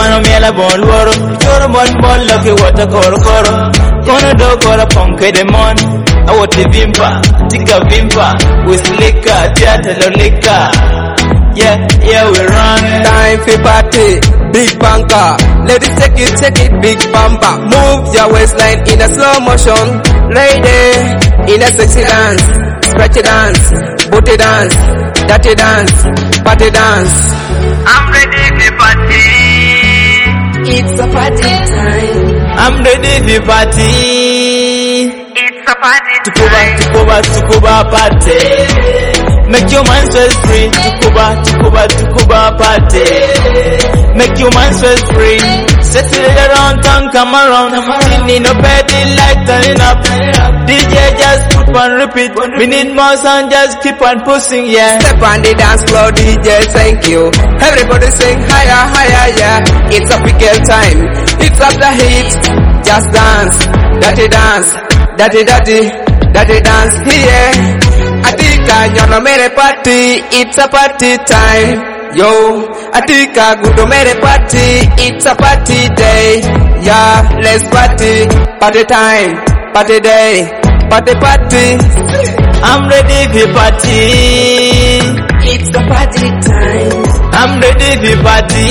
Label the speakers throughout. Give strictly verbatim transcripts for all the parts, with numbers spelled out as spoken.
Speaker 1: mano miela bon luoro choro mon mon loke wata koro koro kono do koro ponke de mon awote vimpa tika vimpa wislika tiata lolika. Yeah, yeah, we run.
Speaker 2: Time for party, big banker. Ladies take it, take it, big bumper. Move your waistline in a slow motion. Lady, in a sexy dance. Stretchy dance, booty dance, dirty dance, party dance.
Speaker 1: I'm ready for party.
Speaker 2: It's a party time.
Speaker 1: I'm ready for party.
Speaker 3: It's a party
Speaker 1: Tukuba, tukuba, tukuba party. Make your mind stress free. Tukuba, tukuba, tukuba party. Make your mind stress free. Sexy lady around town, come around. We need no petty light, turning up. D J just put on repeat. We need more sound, just keep on pushing, yeah.
Speaker 2: Step on the dance floor, D J, thank you. Everybody sing higher, higher, yeah. It's a pickle time. It's up the heat. Just dance, dirty dance, dirty, dirty, dirty dance here. Atika nyono mere party, it's a party time. Yo, Atika gudo mere party, it's a party day. Yeah, let's party, party time, party day, party party.
Speaker 1: I'm ready for party.
Speaker 2: It's a party time.
Speaker 1: I'm ready for party.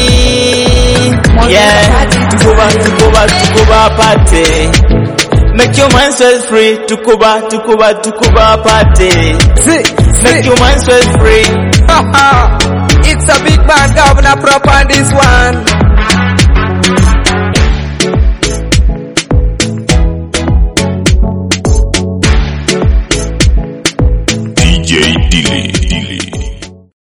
Speaker 1: Yeah, tukuba, tukuba, tukuba party. Make your mind stress free. Tukuba, tukuba, tukuba party.
Speaker 2: See,
Speaker 1: Make your mind stress free.
Speaker 2: It's a big band, Governor Prop on this one.
Speaker 4: D J Dilly.